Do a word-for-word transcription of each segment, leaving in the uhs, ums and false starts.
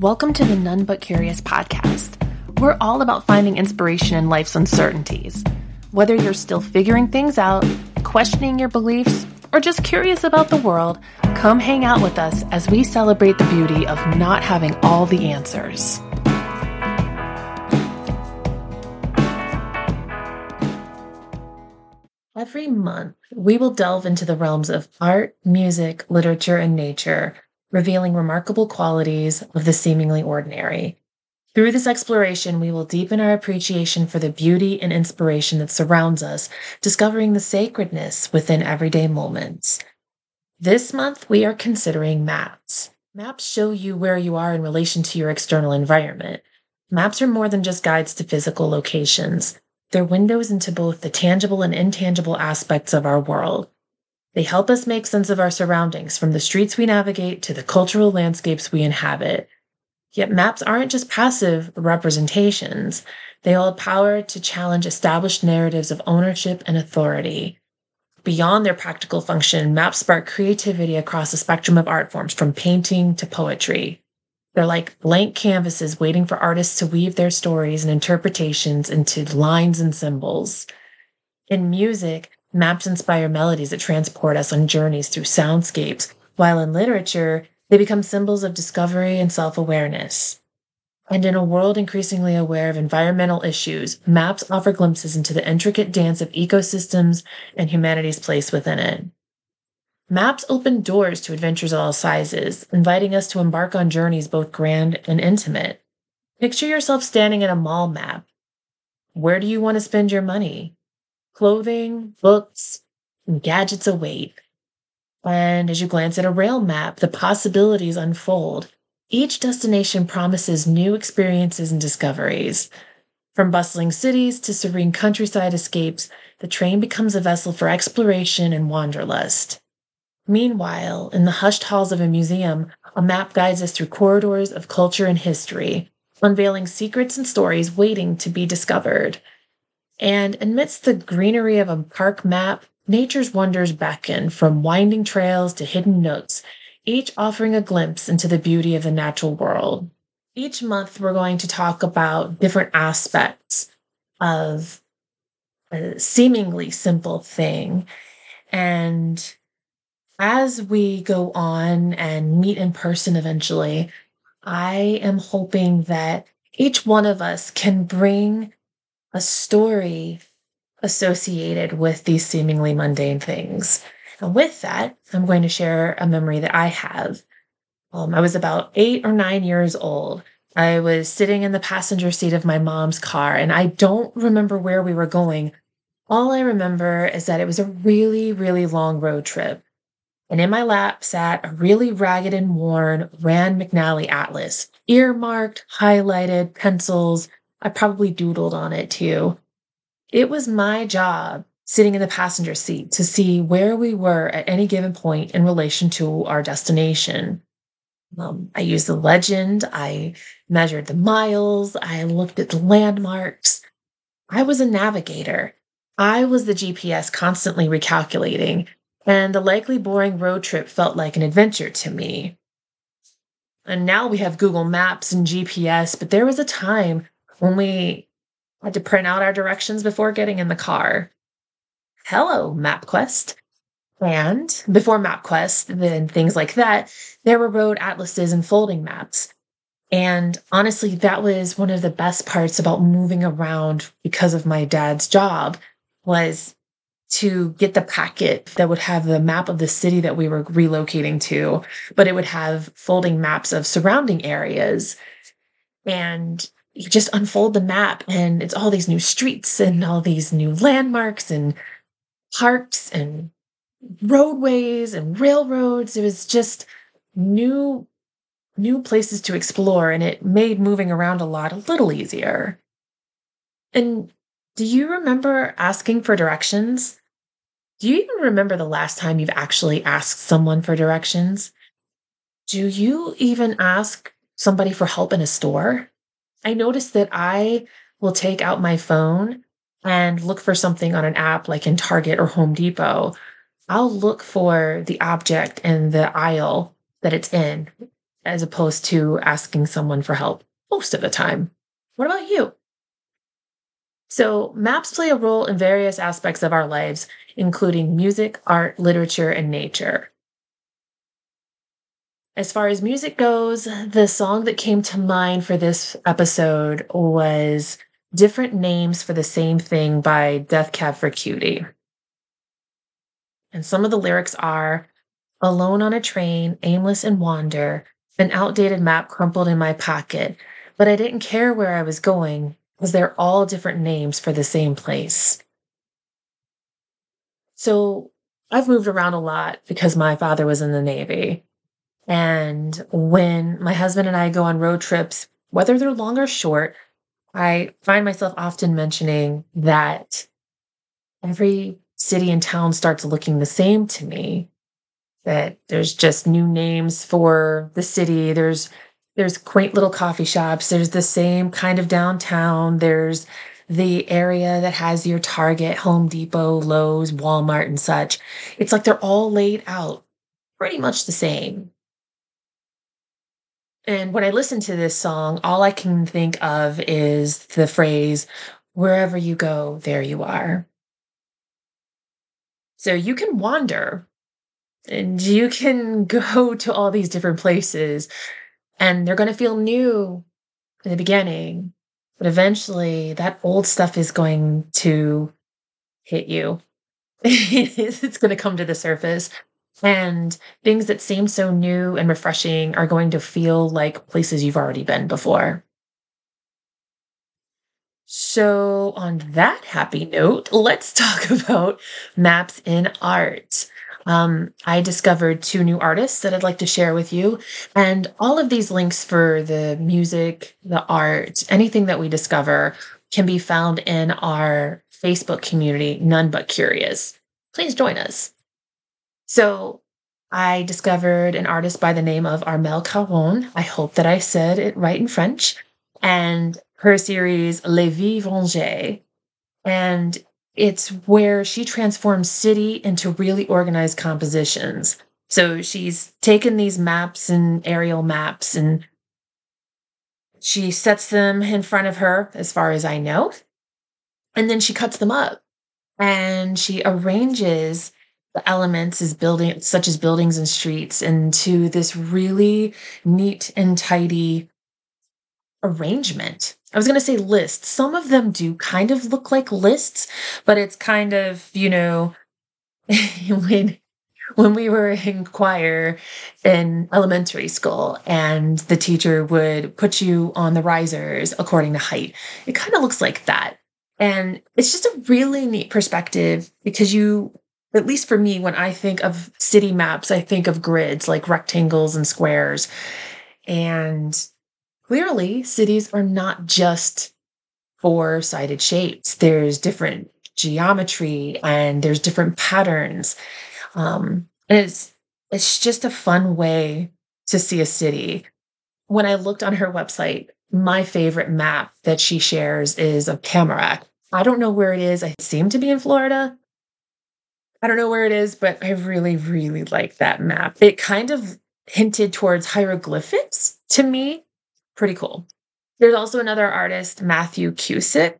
Welcome to the None But Curious podcast. We're all about finding inspiration in life's uncertainties. Whether you're still figuring things out, questioning your beliefs, or just curious about the world, come hang out with us as we celebrate the beauty of not having all the answers. Every month, we will delve into the realms of art, music, literature, and nature, revealing remarkable qualities of the seemingly ordinary. Through this exploration, we will deepen our appreciation for the beauty and inspiration that surrounds us, discovering the sacredness within everyday moments. This month, we are considering maps. Maps show you where you are in relation to your external environment. Maps are more than just guides to physical locations. They're windows into both the tangible and intangible aspects of our world. They help us make sense of our surroundings, from the streets we navigate to the cultural landscapes we inhabit. Yet maps aren't just passive representations. They hold power to challenge established narratives of ownership and authority. Beyond their practical function, maps spark creativity across a spectrum of art forms, from painting to poetry. They're like blank canvases waiting for artists to weave their stories and interpretations into lines and symbols. In music, maps inspire melodies that transport us on journeys through soundscapes, while in literature, they become symbols of discovery and self-awareness. And in a world increasingly aware of environmental issues, maps offer glimpses into the intricate dance of ecosystems and humanity's place within it. Maps open doors to adventures of all sizes, inviting us to embark on journeys both grand and intimate. Picture yourself standing at a mall map. Where do you want to spend your money? Clothing, books, and gadgets await. And as you glance at a rail map, the possibilities unfold. Each destination promises new experiences and discoveries. From bustling cities to serene countryside escapes, the train becomes a vessel for exploration and wanderlust. Meanwhile, in the hushed halls of a museum, a map guides us through corridors of culture and history, unveiling secrets and stories waiting to be discovered. And amidst the greenery of a park map, nature's wonders beckon, from winding trails to hidden nooks, each offering a glimpse into the beauty of the natural world. Each month, we're going to talk about different aspects of a seemingly simple thing. And as we go on and meet in person eventually, I am hoping that each one of us can bring a story associated with these seemingly mundane things. And with that, I'm going to share a memory that I have. Um, I was about eight or nine years old. I was sitting in the passenger seat of my mom's car, and I don't remember where we were going. All I remember is that it was a really, really long road trip. And in my lap sat a really ragged and worn Rand McNally atlas, earmarked, highlighted, pencils. I probably doodled on it too. It was my job, sitting in the passenger seat, to see where we were at any given point in relation to our destination. Um, I used the legend, I measured the miles, I looked at the landmarks. I was a navigator. I was the G P S constantly recalculating, and the likely boring road trip felt like an adventure to me. And now we have Google Maps and G P S, but there was a time when we had to print out our directions before getting in the car. Hello, MapQuest. And before MapQuest and things like that, there were road atlases and folding maps. And honestly, that was one of the best parts about moving around because of my dad's job, was to get the packet that would have the map of the city that we were relocating to, but it would have folding maps of surrounding areas. And you just unfold the map, and it's all these new streets and all these new landmarks and parks and roadways and railroads. It was just new, new places to explore, and it made moving around a lot a little easier. And do you remember asking for directions? Do you even remember the last time you've actually asked someone for directions? Do you even ask somebody for help in a store? I noticed that I will take out my phone and look for something on an app like in Target or Home Depot. I'll look for the object in the aisle that it's in. as opposed to asking someone for help most of the time. What about you? So, maps play a role in various aspects of our lives, including music, art, literature, and nature. As far as music goes, the song that came to mind for this episode was Different Names for the Same Thing by Death Cab for Cutie. And some of the lyrics are alone on a train, aimless and wander, an outdated map crumpled in my pocket, but I didn't care where I was going because they're all different names for the same place. So I've moved around a lot because my father was in the Navy. And when my husband and I go on road trips, whether they're long or short, I find myself often mentioning that every city and town starts looking the same to me. That there's just new names for the city. There's there's quaint little coffee shops. There's the same kind of downtown. There's the area that has your Target, Home Depot, Lowe's, Walmart, and such. It's like they're all laid out pretty much the same. And when I listen to this song, all I can think of is the phrase, wherever you go, there you are. So you can wander and you can go to all these different places, and they're going to feel new in the beginning, but eventually that old stuff is going to hit you. It's going to come to the surface. And things that seem so new and refreshing are going to feel like places you've already been before. So, on that happy note, let's talk about maps in art. Um, I discovered two new artists that I'd like to share with you. And all of these links for the music, the art, anything that we discover can be found in our Facebook community, None But Curious. Please join us. So I discovered an artist by the name of Armelle Caron. I hope that I said it right in French. And her series, Les Vies Rangées. And it's where she transforms city into really organized compositions. So she's taken these maps and aerial maps and she sets them in front of her, as far as I know. And then she cuts them up and she arranges the elements as building such as buildings and streets into this really neat and tidy arrangement. I was going to say lists. Some of them do kind of look like lists, but it's kind of, you know, when when we were in choir in elementary school and the teacher would put you on the risers according to height. It kind of looks like that. And it's just a really neat perspective because you, at least for me, when I think of city maps, I think of grids like rectangles and squares. And clearly, cities are not just four-sided shapes. There's different geometry and there's different patterns. Um, and it's it's just a fun way to see a city. When I looked on her website, my favorite map that she shares is of Tamarack. I don't know where it is. I seem to be in Florida. I don't know where it is, but I really, really like that map. It kind of hinted towards hieroglyphics to me. Pretty cool. There's also another artist, Matthew Cusick.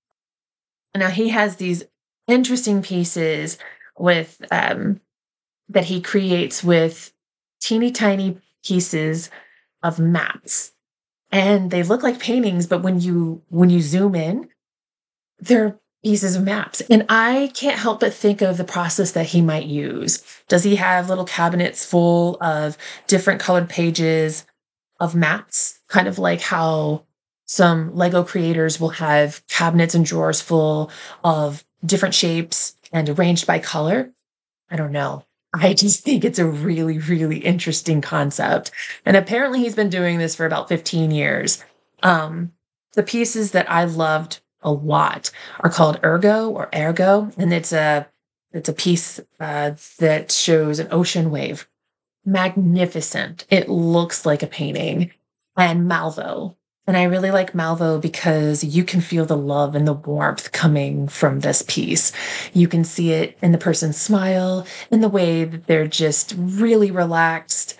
Now he has these interesting pieces with um, that he creates with teeny tiny pieces of maps, and they look like paintings. But when you when you zoom in, they're pieces of maps. And I can't help but think of the process that he might use. Does he have little cabinets full of different colored pages of maps, kind of like how some Lego creators will have cabinets and drawers full of different shapes and arranged by color? I don't know. I just think it's a really, really interesting concept. And apparently he's been doing this for about fifteen years. Um, the pieces that I loved a lot are called Ergo or Ergo, and it's a it's a piece uh, that shows an ocean wave. Magnificent. It looks like a painting. And Malvo. And I really like Malvo because you can feel the love and the warmth coming from this piece. You can see it in the person's smile, in the way that they're just really relaxed.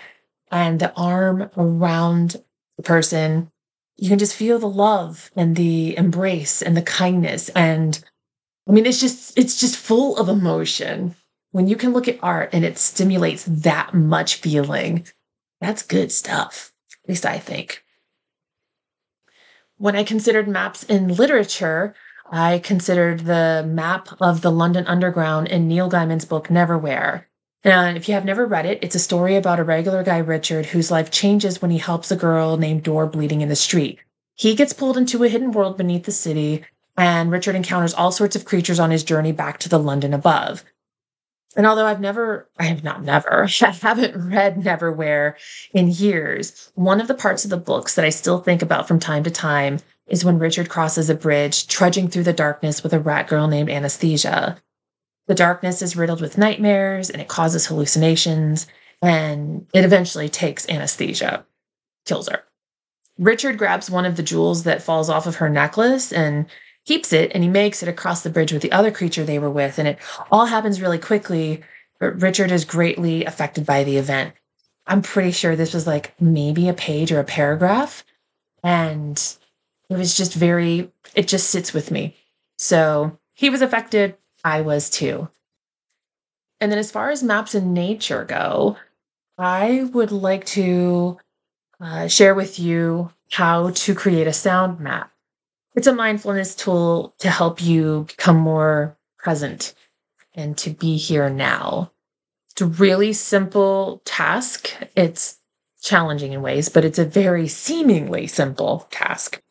and the arm around the person, you can just feel the love and the embrace and the kindness. And I mean, it's just, it's just full of emotion. When you can look at art and it stimulates that much feeling, that's good stuff, at least I think. When I considered maps in literature, I considered the map of the London Underground in Neil Gaiman's book, Neverwhere. And if you have never read it, it's a story about a regular guy, Richard, whose life changes when he helps a girl named Dor bleeding in the street. He gets pulled into a hidden world beneath the city, and Richard encounters all sorts of creatures on his journey back to the London above. And although I've never, I have not never, I haven't read Neverwhere in years, one of the parts of the books that I still think about from time to time is when Richard crosses a bridge, trudging through the darkness with a rat girl named Anastasia. The darkness is riddled with nightmares, and it causes hallucinations, and it eventually takes Anastasia, kills her. Richard grabs one of the jewels that falls off of her necklace and keeps it, and he makes it across the bridge with the other creature they were with, and it all happens really quickly, but Richard is greatly affected by the event. I'm pretty sure this was like maybe a page or a paragraph, and it was just very, it just sits with me. So he was affected, I was too. And then as far as maps in nature go, I would like to uh, share with you how to create a sound map. It's a mindfulness tool to help you become more present and to be here now. It's a really simple task. It's challenging in ways, but it's a very seemingly simple task.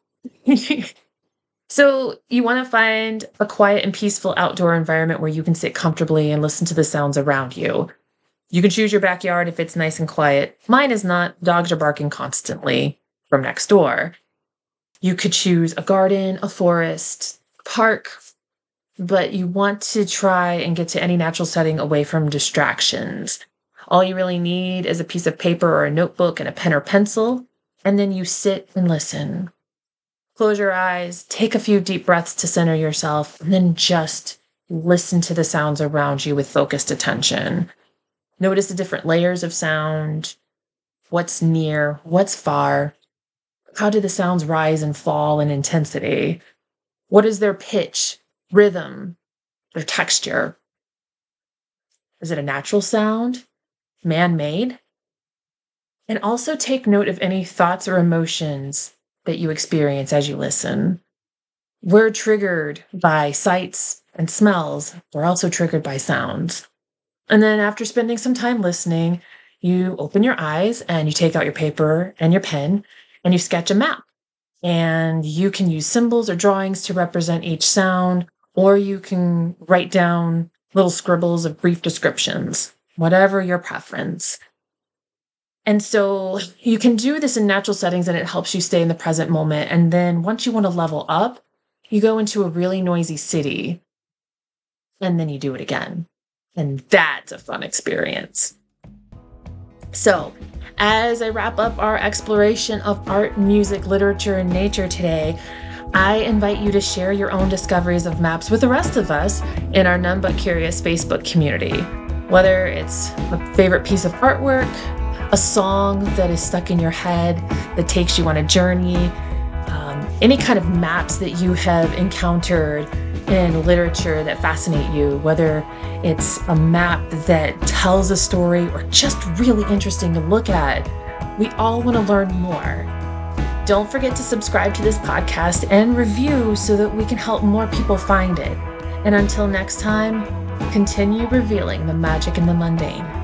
So you want to find a quiet and peaceful outdoor environment where you can sit comfortably and listen to the sounds around you. You can choose your backyard if it's nice and quiet. Mine is not. Dogs are barking constantly from next door. You could choose a garden, a forest, a park, but you want to try and get to any natural setting away from distractions. All you really need is a piece of paper or a notebook and a pen or pencil, and then you sit and listen. Close your eyes, take a few deep breaths to center yourself, and then just listen to the sounds around you with focused attention. Notice the different layers of sound, what's near, what's far. How do the sounds rise and fall in intensity? What is their pitch, rhythm, their texture? Is it a natural sound? Man-made? And also take note of any thoughts or emotions that you experience as you listen. We're triggered by sights and smells. We're also triggered by sounds. And then after spending some time listening, you open your eyes and you take out your paper and your pen and you sketch a map. And you can use symbols or drawings to represent each sound, or you can write down little scribbles of brief descriptions, whatever your preference. And so you can do this in natural settings and it helps you stay in the present moment. And then once you want to level up, you go into a really noisy city and then you do it again. And that's a fun experience. So as I wrap up our exploration of art, music, literature, and nature today, I invite you to share your own discoveries of maps with the rest of us in our None But Curious Facebook community. Whether it's a favorite piece of artwork, a song that is stuck in your head that takes you on a journey, um, any kind of maps that you have encountered in literature that fascinate you, whether it's a map that tells a story or just really interesting to look at. We all want to learn more. Don't forget to subscribe to this podcast and review so that we can help more people find it. And until next time, continue revealing the magic in the mundane.